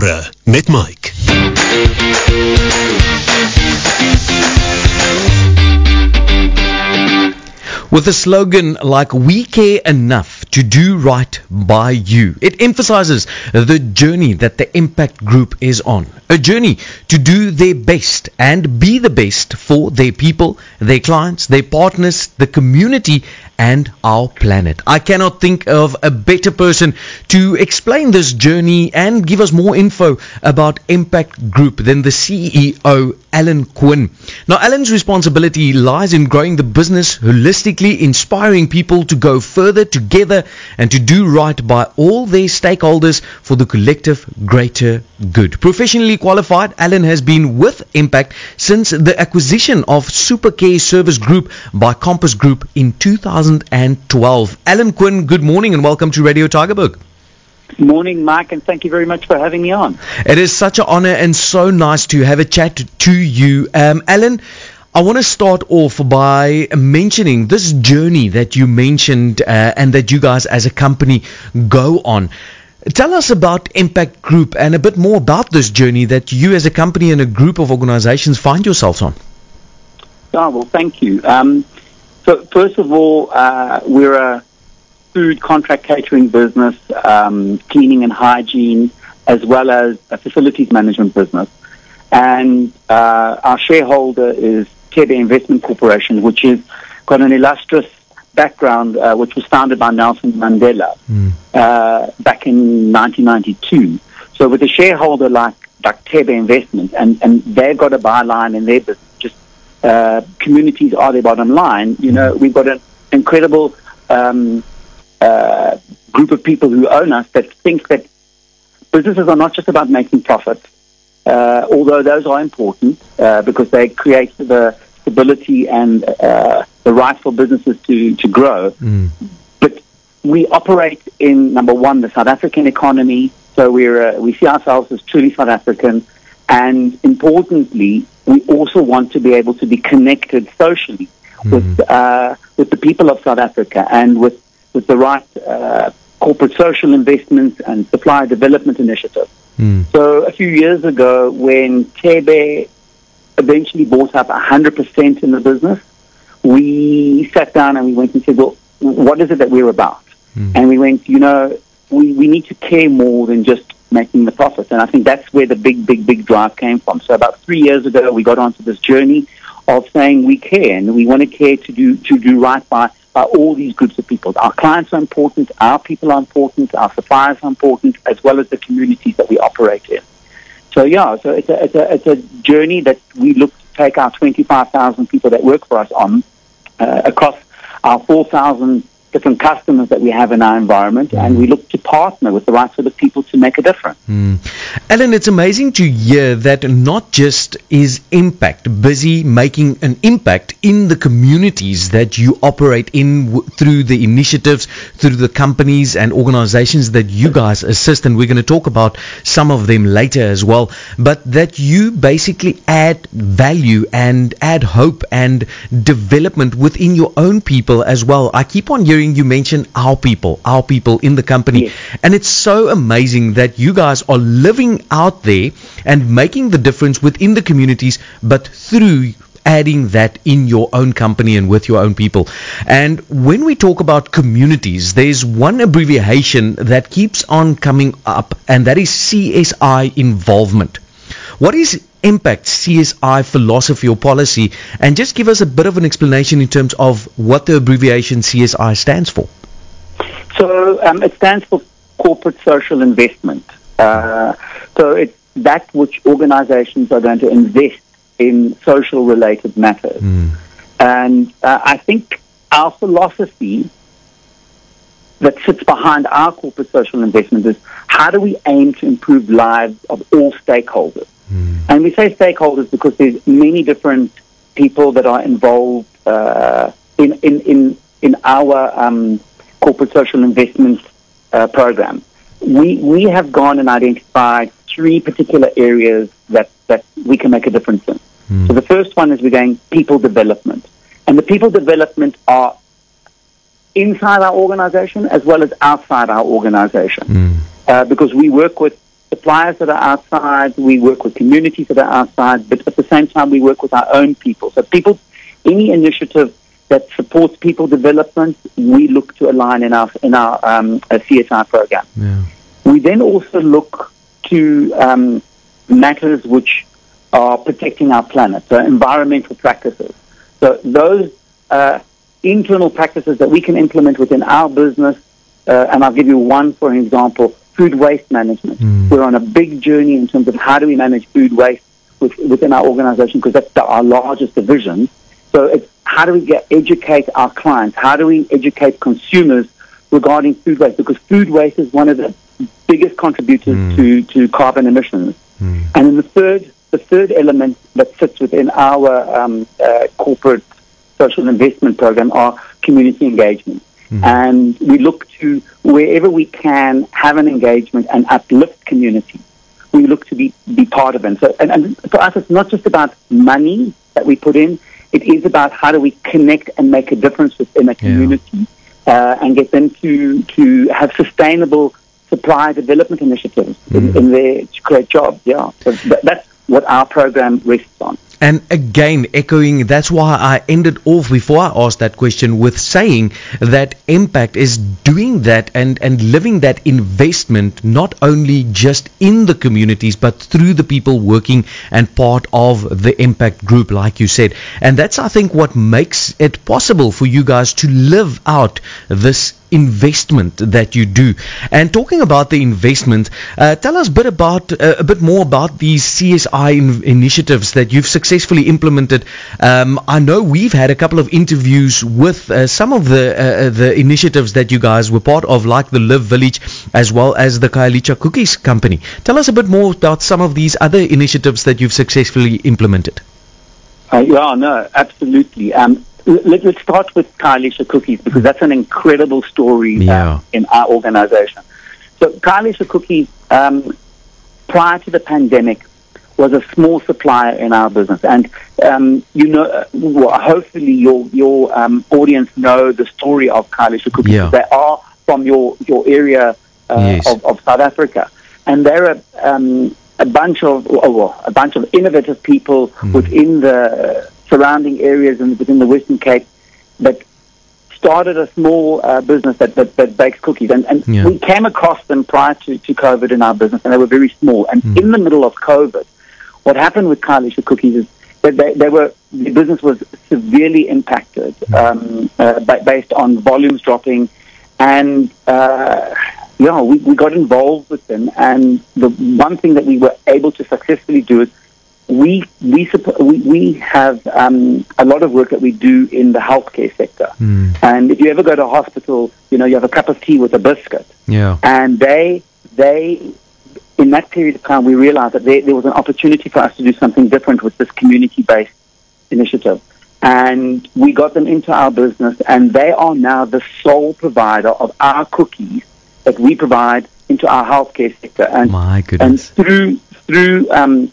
Môre met Mike. With a slogan like "We care enough to do right by you," it emphasizes the journey that the Impact Group is on. A journey to do their best and be the best for their people, their clients, their partners, the community, and our planet. I cannot think of a better person to explain this journey and give us more info about Impact Group than the CEO, Alan Quinn. Now, Alan's responsibility lies in growing the business holistically, inspiring people to go further together and to do right by all their stakeholders for the collective greater good. Professionally qualified, Alan has been with Impact since the acquisition of Supercare Service Group by Compass Group in 2012. Alan Quinn, good morning and welcome to Radio Tygerberg. Morning, Mike, and thank you very much for having me on. It is such an honor and so nice to have a chat to you. Alan, I want to start off by mentioning this journey that you mentioned and that you guys as a company go on. Tell us about Impact Group and a bit more about this journey that you as a company and a group of organizations find yourselves on. Oh, well, thank you. So first of all, we're a food contract catering business, cleaning and hygiene, as well as a facilities management business. And our shareholder is Tebe Investment Corporation, which has got an illustrious background, which was founded by Nelson Mandela back in 1992. So with a shareholder like Tebe Investment, and they've got a byline in their business, just communities are their bottom line. You know, we've got an incredible group of people who own us that think that businesses are not just about making profit, although those are important because they create the stability and the right for businesses to grow. But we operate in, number one, the South African economy, so we see ourselves as truly South African, and importantly, we also want to be able to be connected socially with the people of South Africa and with the right corporate social investments and supplier development initiatives. So a few years ago, when Tebe eventually bought up 100% in the business, we sat down and we went and said, well, what is it that we're about? And we went, you know, we need to care more than just making the profits. And I think that's where the big drive came from. So about 3 years ago, we got onto this journey of saying we care, and we want to care to do right by all these groups of people. Our clients are important, our people are important, our suppliers are important, as well as the communities that we operate in. So it's a journey that we look to take our 25,000 people that work for us on across our 4,000 different customers that we have in our environment, and we look to partner with the right sort of people to make a difference. Alan, it's amazing to hear that not just is Impact busy making an impact in the communities that you operate in through the initiatives, through the companies and organizations that you guys assist, and we're going to talk about some of them later as well, but that you basically add value and add hope and development within your own people as well. I keep on hearing you mention our people in the company. Yes. And it's so amazing that you guys are living out there and making the difference within the communities, but through adding that in your own company and with your own people. And when we talk about communities, there's one abbreviation that keeps on coming up, and that is CSI involvement. What is Impact CSI philosophy or policy? And just give us a bit of an explanation in terms of what the abbreviation CSI stands for. So it stands for corporate social investment. So it's that which organizations are going to invest in social related matters. And I think our philosophy that sits behind our corporate social investment is how do we aim to improve lives of all stakeholders? And we say stakeholders because there's many different people that are involved in our corporate social investment program. We have gone and identified 3 particular areas that we can make a difference in. So the first one is we're going people development. And the people development are inside our organization as well as outside our organization. Because we work with suppliers that are outside, we work with communities that are outside, but at the same time we work with our own people. So any initiative that supports people development, we look to align in our CSI program. Yeah. We then also look to matters which are protecting our planet, so environmental practices. So those internal practices that we can implement within our business, and I'll give you one for an example, food waste management. We're on a big journey in terms of how do we manage food waste within our organization, because that's our largest division. So it's how do we educate our clients? How do we educate consumers regarding food waste? Because food waste is one of the biggest contributors to carbon emissions. And then the third element that sits within our corporate social investment program are community engagement. And we look to, wherever we can, have an engagement and uplift community. We look to be part of them. So, and for us, it's not just about money that we put in. It is about how do we connect and make a difference within a community, and get them to have sustainable supply development initiatives in there to create jobs. Yeah, so that's what our program rests on. And again, echoing, that's why I ended off before I asked that question with saying that Impact is doing that and living that investment, not only just in the communities, but through the people working and part of the Impact group, like you said. And that's, I think, what makes it possible for you guys to live out this investment that you do. And talking about the investment, tell us a bit more about these CSI initiatives that you've successfully implemented. I know we've had a couple of interviews with some of the initiatives that you guys were part of, like the Live Village as well as the Khayelitsha Cookies Company. Tell us a bit more about some of these other initiatives that you've successfully implemented. Absolutely. Let's start with Khayelitsha Cookies, because that's an incredible story in our organization. So Khayelitsha Cookies, prior to the pandemic, was a small supplier in our business. And, hopefully your audience know the story of Khayelitsha Cookies. Yeah. They are from your area of South Africa. And they're a bunch of innovative people within the surrounding areas and within the Western Cape that started a small business that bakes cookies. And we came across them prior to COVID in our business, and they were very small. And in the middle of COVID, what happened with Khayelitsha Cookies is that the business was severely impacted based on volumes dropping. And we got involved with them. And the one thing that we were able to successfully do is we have a lot of work that we do in the healthcare sector. And if you ever go to a hospital, you have a cup of tea with a biscuit. Yeah. And they in that period of time, we realized that there was an opportunity for us to do something different with this community-based initiative. And we got them into our business, and they are now the sole provider of our cookies that we provide into our healthcare sector. And, my goodness. And through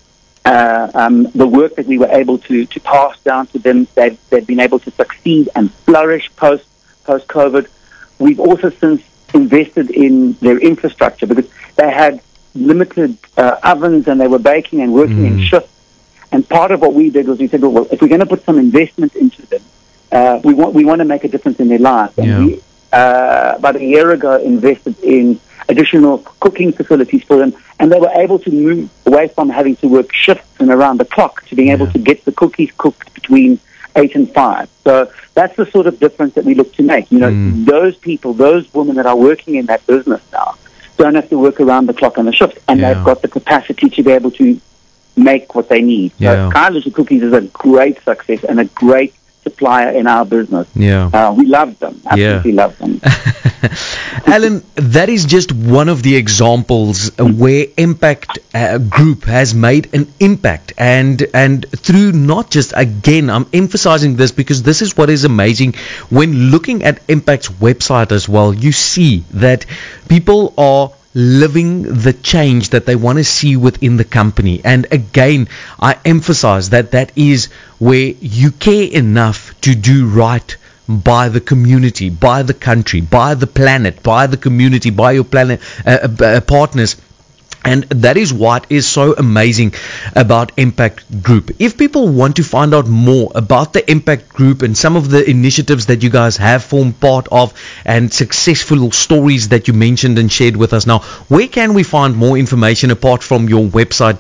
the work that we were able to pass down to them, they've been able to succeed and flourish post-COVID. We've also since invested in their infrastructure, because they had limited ovens, and they were baking and working in shifts. And part of what we did was we said, well, if we're going to put some investment into them, we want to make a difference in their lives. And we, about a year ago, invested in additional cooking facilities for them, and they were able to move away from having to work shifts and around the clock to being able to get the cookies cooked between 8 and 5. So that's the sort of difference that we look to make. Those people, those women that are working in that business now, don't have to work around the clock on the shifts, and they've got the capacity to be able to make what they need. So Khayelitsha Cookies is a great success and a great supplier in our business. We love them. Absolutely love them. Alan, that is just one of the examples where Impact Group has made an impact, and through not just, again, I'm emphasizing this because this is what is amazing when looking at Impact's website as well. You see that people are living the change that they want to see within the company. And again, I emphasize that is where you care enough to do right by the community, by the country, by the planet, by the community, by your planet partners, And that is what is so amazing about Impact Group. If people want to find out more about the Impact Group and some of the initiatives that you guys have formed part of and successful stories that you mentioned and shared with us now, where can we find more information apart from your website,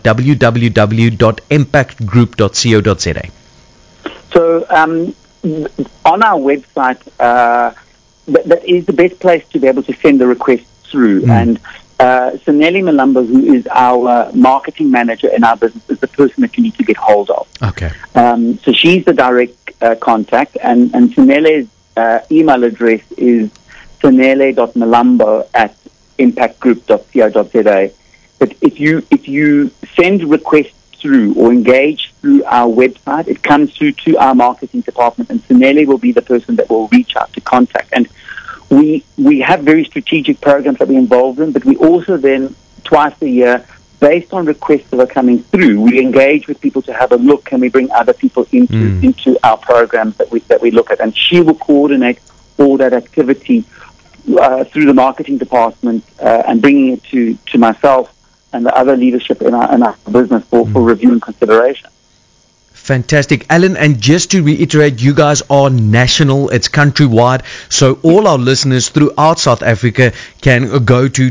www.impactgroup.co.za? So on our website, that is the best place to be able to send the request through. And Sanelli Malamba, who is our marketing manager in our business, is the person that you need to get hold of. Okay. So she's the direct contact, and Sanelli's email address is sanele.malamba@impactgroup.co.za. But if you send requests through or engage through our website, it comes through to our marketing department, and Sanelli will be the person that will reach out to contact. And we have very strategic programs that we're involved in, but we also then, twice a year, based on requests that are coming through, we engage with people to have a look. Can we bring other people into our programs that we look at? And she will coordinate all that activity through the marketing department and bringing it to myself and the other leadership in our business for review and consideration. Fantastic. Alan, and just to reiterate, you guys are national, it's countrywide, so all our listeners throughout South Africa can go to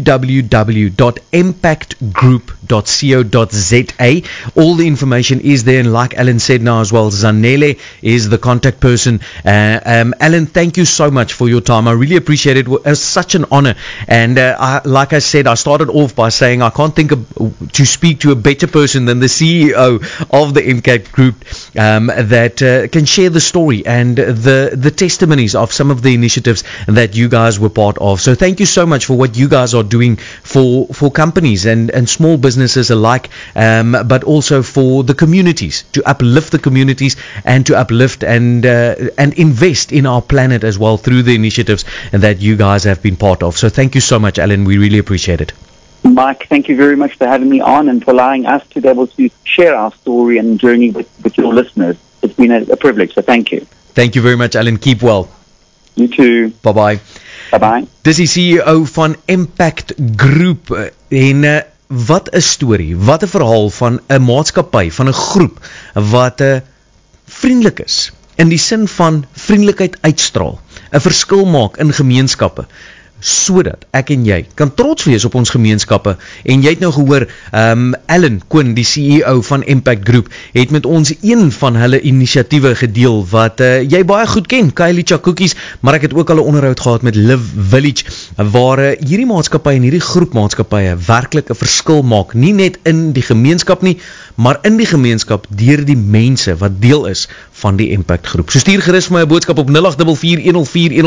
www.impactgroup.co.za. All the information is there, and like Alan said now as well, Zanele is the contact person. Alan, thank you so much for your time. I really appreciate it. It was such an honor. And like I said, I started off by saying I can't think to speak to a better person than the CEO of the Impact Group that can share the story and the testimonies of some of the initiatives that you guys were part of. So thank you so much for what you guys are doing for companies and small businesses alike, but also for the communities, to uplift the communities and to uplift and invest in our planet as well through the initiatives that you guys have been part of. So thank you so much, Alan. We really appreciate it. Mike, thank you very much for having me on and for allowing us to be able to share our story and journey with your listeners. It's been a privilege, so thank you. Thank you very much, Alan. Keep well. You too. Bye-bye. Bye-bye. Dis die CEO van Impact Group en wat 'n storie, wat 'n verhaal van 'n maatskappy, van 'n groep wat vriendelik is, in die sin van vriendelikheid uitstraal, 'n verskil maak in gemeenskappe, sodat ek en jy kan trots wees op ons gemeenskappe. En jy het nou gehoor, Alan Quinn, die CEO van Impact Group, het met ons een van hulle inisiatiewe gedeel wat jy baie goed ken, Kailicha Cookies, maar ek het ook al 'n onderhoud gehad met Live Village, waar hierdie maatskappye en hierdie groep maatskappye werklik 'n verskil maak, nie net in die gemeenskap nie, maar in die gemeenskap deur die mense wat deel is van die Impact Groep. So stuur gerus my 'n boodskap op 0844104104